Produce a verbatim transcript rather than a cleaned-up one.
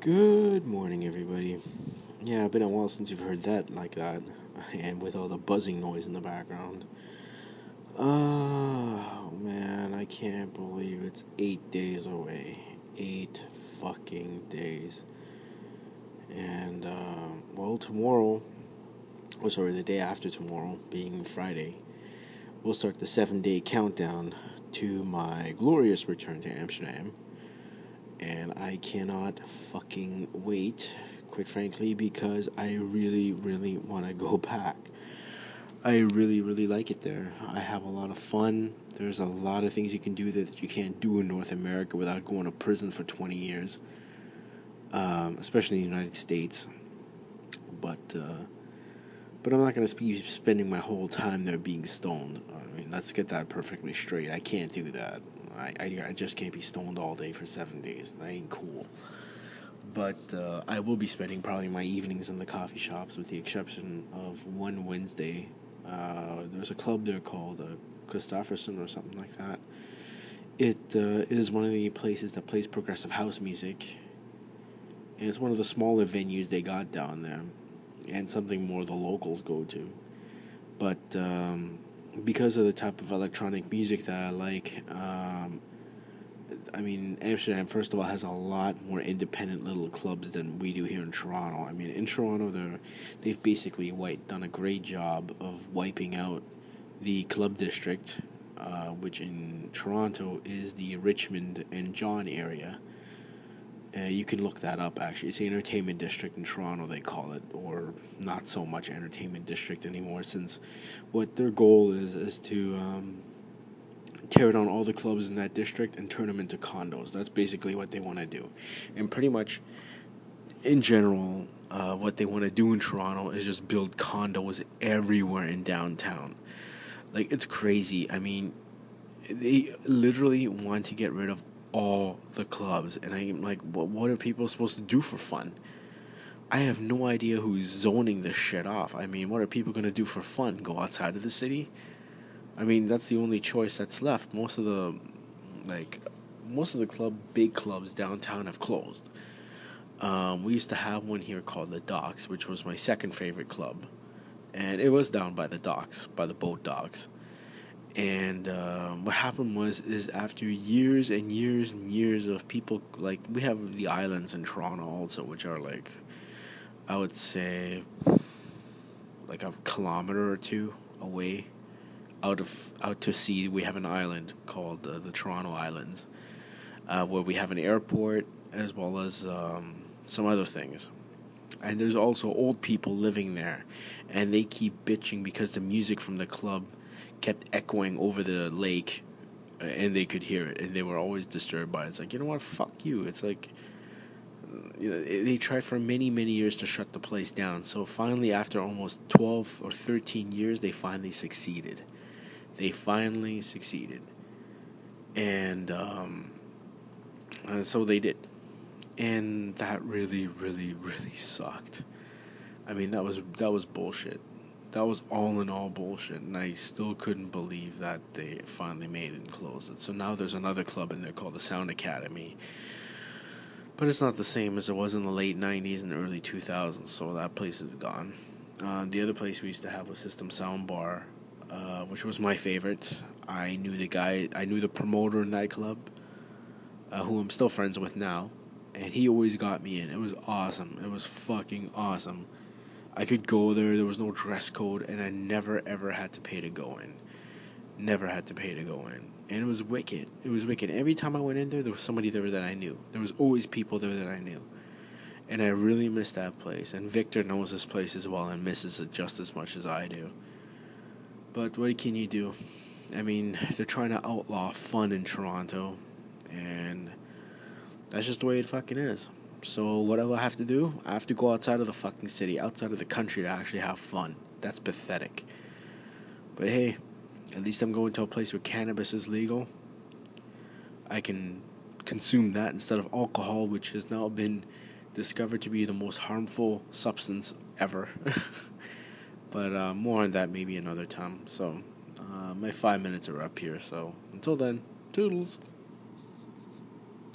Good morning, everybody. Yeah, it's been a while since you've heard that like that, and with all the buzzing noise in the background. Oh, man, I can't believe it's eight days away. Eight fucking days. And, uh, well, tomorrow, or sorry, the day after tomorrow, being Friday, we'll start the seven day countdown to my glorious return to Amsterdam. And I cannot fucking wait, quite frankly, because I really, really want to go back. I really, really like it there. I have a lot of fun. There's a lot of things you can do that you can't do in North America without going to prison for twenty years, um, especially in the United States. But uh, but I'm not going to be spending my whole time there being stoned. I mean, let's get that perfectly straight. I can't do that. I, I, I just can't be stoned all day for seven days. That ain't cool. But uh, I will be spending probably my evenings in the coffee shops, with the exception of one Wednesday. Uh, there's a club there called uh, Christofferson or something like that. It uh, it is one of the places that plays progressive house music, and it's one of the smaller venues they got down there, and something more the locals go to. But um, because of the type of electronic music that I like, um, I mean, Amsterdam, first of all, has a lot more independent little clubs than we do here in Toronto. I mean, in Toronto, they're, they've basically white, done a great job of wiping out the club district, uh, which in Toronto is the Richmond and John area. Uh, you can look that up, actually. It's the entertainment district in Toronto, they call it, or not so much entertainment district anymore, since what their goal is is to um, tear down all the clubs in that district and turn them into condos. That's basically what they want to do. And pretty much, in general, uh, what they want to do in Toronto is just build condos everywhere in downtown. Like, it's crazy. I mean, they literally want to get rid of all the clubs. And I'm like, what, what are people supposed to do for fun? I have no idea who's zoning this shit off. I mean, what are people going to do for fun? Go outside of the city? I mean, that's the only choice that's left. Most of the, like, most of the club, big clubs downtown have closed. Um, we used to have one here called the Docks, which was my second favorite club. And it was down by the docks, by the boat docks. And um, what happened was, is after years and years and years of people, like, we have the islands in Toronto also, which are, like, I would say, like a kilometer or two away. Out of out to sea, we have an island called uh, the Toronto Islands, uh, where we have an airport as well as um, some other things. And there's also old people living there, and they keep bitching because the music from the club kept echoing over the lake, and they could hear it, and they were always disturbed by it. It's like, you know what, fuck you. It's like, you know, they tried for many, many years to shut the place down. So finally, after almost twelve or thirteen years, they finally succeeded. They finally succeeded. And um, uh, so they did. And that really, really, really sucked. I mean, that was that was bullshit. That was all in all bullshit. And I still couldn't believe that they finally made it and closed it. So now there's another club in there called the Sound Academy. But it's not the same as it was in the late nineties and early two thousands. So that place is gone. Uh, the other place we used to have was System Sound Bar, Uh, which was my favorite. I knew the guy, I knew the promoter in that club, uh, who I'm still friends with now, and he always got me in. It was awesome. It was fucking awesome. I could go there, there was no dress code, and I never ever had to pay to go in. Never had to pay to go in. And it was wicked. It was wicked. Every time I went in there, there was somebody there that I knew. There was always people there that I knew. And I really miss that place. And Victor knows this place as well and misses it just as much as I do. But what can you do? I mean, they're trying to outlaw fun in Toronto, and that's just the way it fucking is. So what do I have to do? I have to go outside of the fucking city, outside of the country to actually have fun. That's pathetic. But hey, at least I'm going to a place where cannabis is legal. I can consume that instead of alcohol, which has now been discovered to be the most harmful substance ever. But uh, more on that maybe another time. So uh, my five minutes are up here. So until then, toodles.